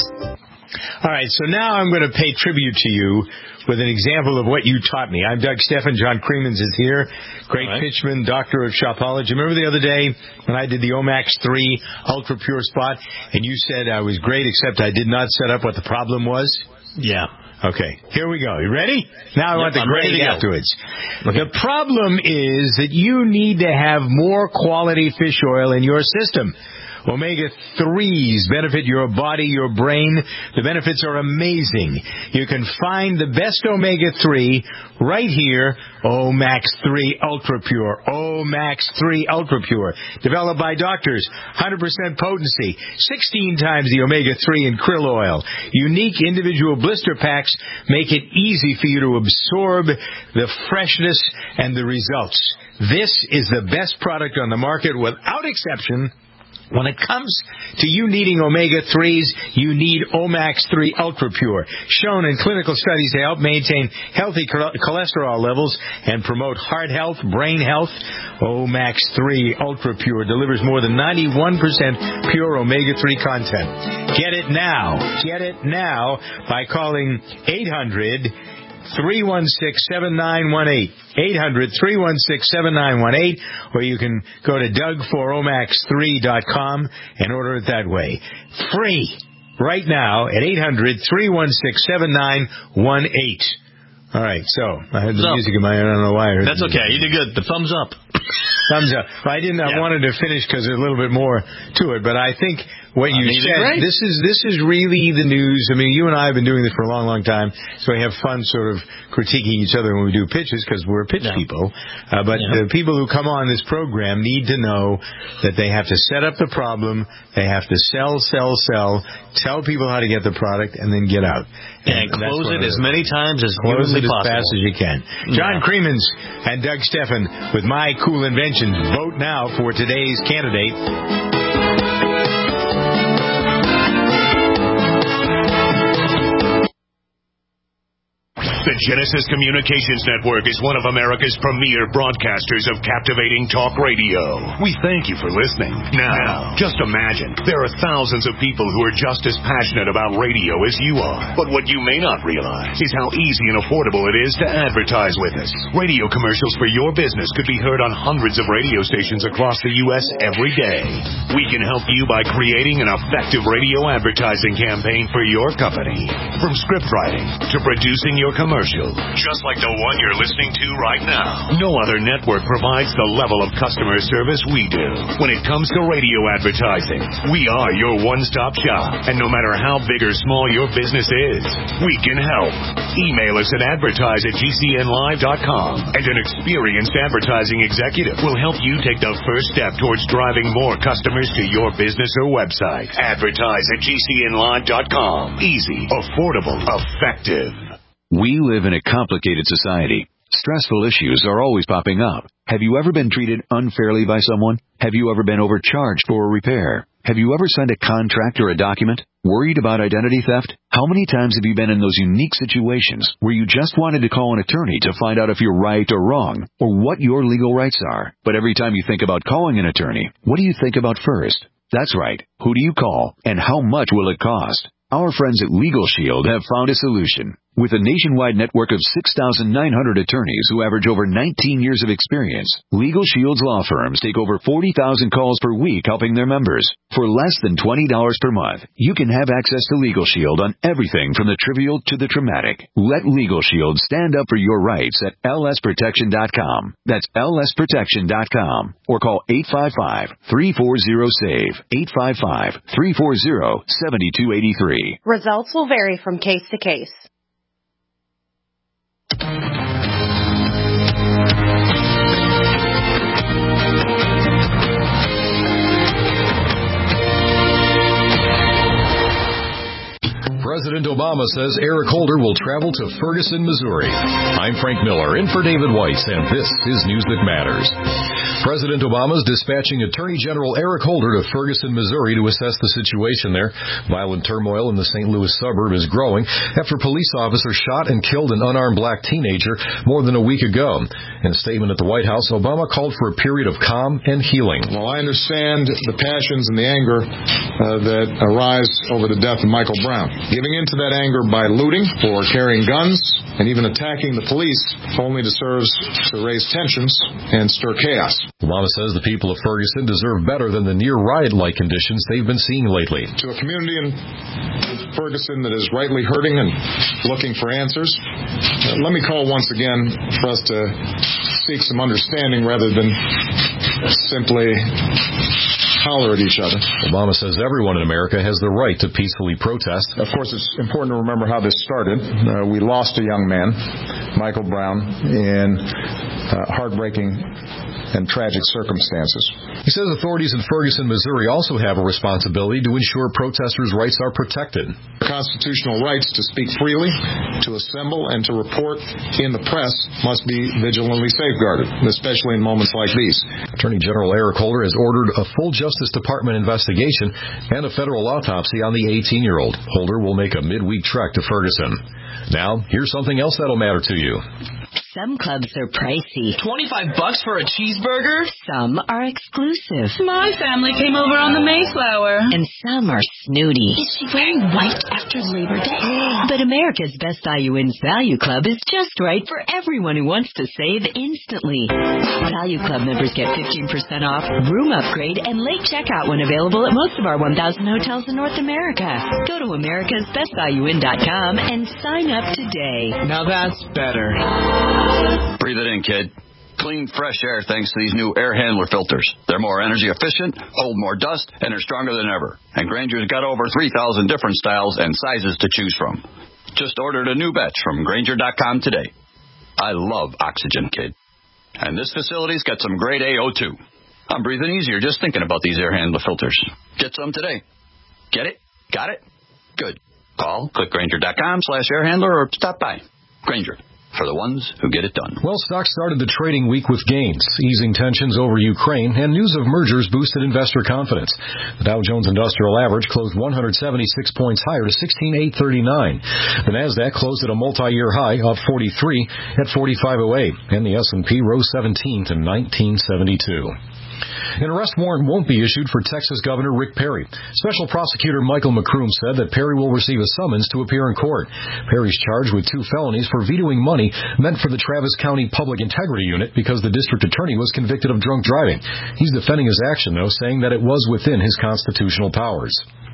All right, so now I'm going to pay tribute to you with an example of what you taught me. I'm Doug Steffen. John Creemans is here. Great right. pitchman, doctor of shopology. Remember the other day when I did the Omax three Ultra Pure Spot, and you said I was great, except I did not set up what the problem was? Yeah. Okay, here we go. You ready? Now I yep, want the I'm grading afterwards. Okay. The problem is that you need to have more quality fish oil in your system. Omega threes benefit your body, your brain. The benefits are amazing. You can find the best omega three right here, Omax three Ultra Pure. Omax three Ultra Pure. Developed by doctors. one hundred percent potency. sixteen times the omega three in krill oil. Unique individual blister packs make it easy for you to absorb the freshness and the results. This is the best product on the market without exception. When it comes to you needing omega threes, you need Omax three Ultra Pure, shown in clinical studies to help maintain healthy cholesterol levels and promote heart health, brain health. Omax three Ultra Pure delivers more than ninety-one percent pure omega three content. Get it now. Get it now by calling eight hundred, three one six, seven nine one eight. eight hundred, three one six, seven nine one eight, or you can go to doug for omax three dot com and order it that way. Free right now at eight hundred, three one six, seven nine one eight. All right, so I had the So, music in my ear. I don't know why. I heard That's the music. okay. You did good. The thumbs up. Thumbs up. Well, I didn't. I Yeah. wanted to finish because there's a little bit more to it. But I think what I you mean, you did said. great. This is this is really the news. I mean, you and I have been doing this for a long, long time, so we have fun sort of critiquing each other when we do pitches because we're pitch Yeah. people. Uh, but Yeah. the people who come on this program need to know that they have to set up the problem, they have to sell, sell, sell, tell people how to get the product, and then get out. And, that's close one it of as the- many times as Close humanly it as possible. fast as you can. John Yeah. Creemans and Doug Steffen with My Cool Inventions. Vote now for today's candidate. The Genesis Communications Network is one of America's premier broadcasters of captivating talk radio. We thank you for listening. Now, just imagine, there are thousands of people who are just as passionate about radio as you are. But what you may not realize is how easy and affordable it is to advertise with us. Radio commercials for your business could be heard on hundreds of radio stations across the U S every day. We can help you by creating an effective radio advertising campaign for your company. From script writing to producing your commercial, just like the one you're listening to right now. No other network provides the level of customer service we do. When it comes to radio advertising, we are your one-stop shop. And no matter how big or small your business is, we can help. Email us at advertise at g c n live dot com, and an experienced advertising executive will help you take the first step towards driving more customers to your business or website. Advertise at g c n live dot com. Easy, affordable, effective. We live in a complicated society. Stressful issues are always popping up. Have you ever been treated unfairly by someone? Have you ever been overcharged for a repair? Have you ever signed a contract or a document? Worried about identity theft? How many times have you been in those unique situations where you just wanted to call an attorney to find out if you're right or wrong, or what your legal rights are? But every time you think about calling an attorney, what do you think about first? That's right. Who do you call, and how much will it cost? Our friends at Legal Shield have found a solution. With a nationwide network of six thousand nine hundred attorneys who average over nineteen years of experience, Legal Shield's law firms take over forty thousand calls per week helping their members. For less than twenty dollars per month, you can have access to Legal Shield on everything from the trivial to the traumatic. Let Legal Shield stand up for your rights at L S protection dot com. That's L S protection dot com. Or call eight five five, three four zero, SAVE, eight five five, three four zero, seven two eight three. Results will vary from case to case. President Obama says Eric Holder will travel to Ferguson, Missouri. I'm Frank Miller, in for David Weiss, and this is News That Matters. President Obama is dispatching Attorney General Eric Holder to Ferguson, Missouri to assess the situation there. Violent turmoil in the Saint Louis suburb is growing after police officers shot and killed an unarmed black teenager more than a week ago. In a statement at the White House, Obama called for a period of calm and healing. Well, I understand the passions and the anger uh, that arise over the death of Michael Brown. Giving into that anger by looting or carrying guns and even attacking the police only serves to raise tensions and stir chaos. Obama says the people of Ferguson deserve better than the near riot-like conditions they've been seeing lately. To a community in Ferguson that is rightly hurting and looking for answers, uh, let me call once again for us to seek some understanding rather than simply holler at each other. Obama says everyone in America has the right to peacefully protest. Of course, it's important to remember how this started. Uh, we lost a young man, Michael Brown, in uh, heartbreaking and tragic circumstances. He says authorities in Ferguson, Missouri also have a responsibility to ensure protesters' rights are protected. Constitutional rights to speak freely, to assemble, and to report in the press must be vigilantly safeguarded, especially in moments like these. Attorney General Eric Holder has ordered a full Justice Department investigation and a federal autopsy on the eighteen-year-old. Holder will make a midweek trek to Ferguson. Now, here's something else that'll matter to you. Some clubs are pricey. twenty-five bucks for a cheeseburger? Some are exclusive. My family came over on the Mayflower. And some are snooty. Is she wearing white after Labor Day? But America's Best Value Inns Value Club is just right for everyone who wants to save instantly. Value Club members get fifteen percent off, room upgrade, and late checkout when available at most of our one thousand hotels in North America. Go to americas best value inn dot com and sign up today. Now that's better. Breathe it in, kid. Clean, fresh air thanks to these new air handler filters. They're more energy efficient, hold more dust, and are stronger than ever. And Granger's got over three thousand different styles and sizes to choose from. Just ordered a new batch from Granger dot com today. I love oxygen, kid. And this facility's got some grade A O two. I'm breathing easier just thinking about these air handler filters. Get some today. Get it? Got it? Good. Call, click Granger dot com slash air handler or stop by. Granger, for the ones who get it done. Well, stocks started the trading week with gains, easing tensions over Ukraine, and news of mergers boosted investor confidence. The Dow Jones Industrial Average closed one hundred seventy-six points higher to sixteen thousand eight hundred thirty-nine. The Nasdaq closed at a multi-year high, up forty-three at forty-five oh eight, and the S and P rose seventeen to nineteen seventy-two. An arrest warrant won't be issued for Texas Governor Rick Perry. Special Prosecutor Michael McCroom said that Perry will receive a summons to appear in court. Perry's charged with two felonies for vetoing money meant for the Travis County Public Integrity Unit because the district attorney was convicted of drunk driving. He's defending his action, though, saying that it was within his constitutional powers.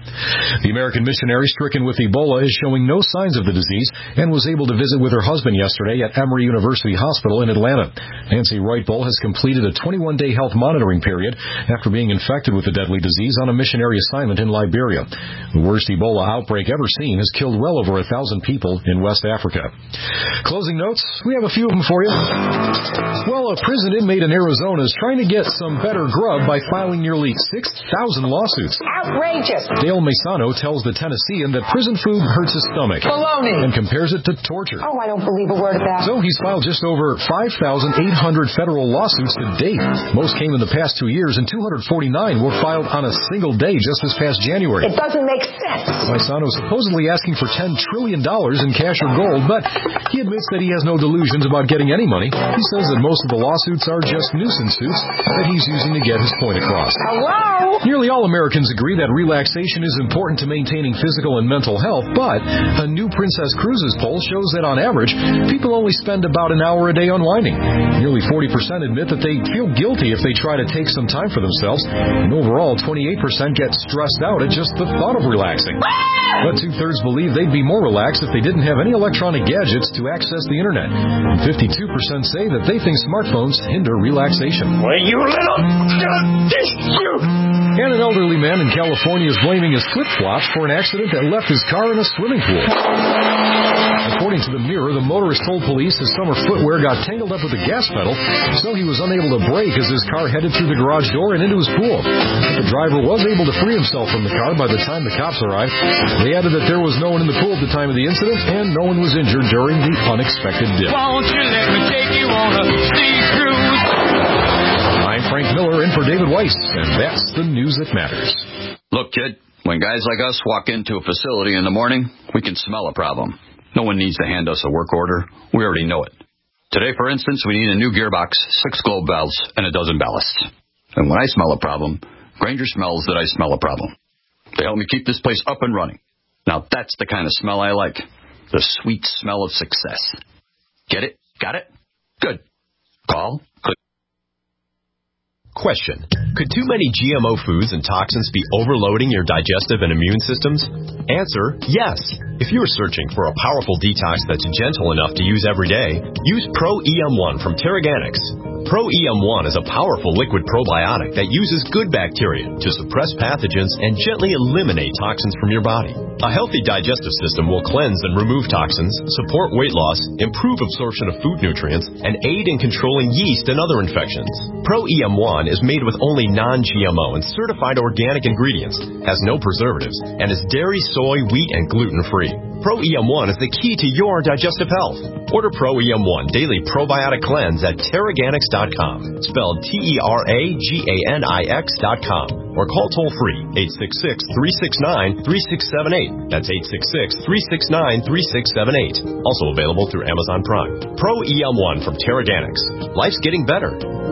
The American missionary stricken with Ebola is showing no signs of the disease and was able to visit with her husband yesterday at Emory University Hospital in Atlanta. Nancy Reutbull has completed a twenty-one day health monitoring period after being infected with the deadly disease on a missionary assignment in Liberia. The worst Ebola outbreak ever seen has killed well over a thousand people in West Africa. Closing notes, we have a few of them for you. Well, a prison inmate in Arizona is trying to get some better grub by filing nearly six thousand lawsuits. Outrageous! Dale Maisano tells the Tennessean that prison food hurts his stomach. Baloney! And compares it to torture. Oh, I don't believe a word of that. So he's filed just over five thousand eight hundred federal lawsuits to date. Most came in the past two years, and two hundred forty-nine were filed on a single day just this past January. It doesn't make sense. Maisano is supposedly asking for ten trillion dollars in cash or gold, but he admits that he has no delusions about getting any money. He says that most of the lawsuits are just nuisance suits that he's using to get his point across. Hello? Nearly all Americans agree that relaxation is important to maintaining physical and mental health, but a new Princess Cruises poll shows that on average, people only spend about an hour a day unwinding. Nearly forty percent admit that they feel guilty if they try to take some time for themselves, and overall, twenty-eight percent get stressed out at just the thought of relaxing. But two-thirds believe they'd be more relaxed if they didn't have any electronic gadgets to access the internet. And fifty-two percent say that they think smartphones hinder relaxation. Well, you little... you... And an elderly man in California is blaming his flip-flops for an accident that left his car in a swimming pool. According to the Mirror, the motorist told police his summer footwear got tangled up with the gas pedal, so he was unable to brake as his car headed through the garage door and into his pool. But the driver was able to free himself from the car by the time the cops arrived. They added that there was no one in the pool at the time of the incident, and no one was injured during the unexpected dip. Won't you let me take you on a sea cruise? I'm Frank Miller in for David Weiss, and that's the news that matters. Look, kid, when guys like us walk into a facility in the morning, we can smell a problem. No one needs to hand us a work order. We already know it. Today, for instance, we need a new gearbox, six globe valves, and a dozen ballasts. And when I smell a problem, Granger smells that I smell a problem. They help me keep this place up and running. Now, that's the kind of smell I like. The sweet smell of success. Get it? Got it? Good. Call. Click. Question. Could too many G M O foods and toxins be overloading your digestive and immune systems? Answer, yes. If you are searching for a powerful detox that's gentle enough to use every day, use Pro E M one from Terraganics. Pro E M one is a powerful liquid probiotic that uses good bacteria to suppress pathogens and gently eliminate toxins from your body. A healthy digestive system will cleanse and remove toxins, support weight loss, improve absorption of food nutrients, and aid in controlling yeast and other infections. Pro E M one is made with only non G M O and certified organic ingredients, has no preservatives, and is dairy, soy, wheat, and gluten-free. Pro E M one is the key to your digestive health. Order Pro E M one Daily Probiotic Cleanse at Terraganics dot com, spelled T E R A G A N I X dot com. or call toll-free eight six six, three six nine, three six seven eight. That's eight six six, three six nine, three six seven eight. Also available through Amazon Prime. Pro E M one from Terraganics. Life's getting better.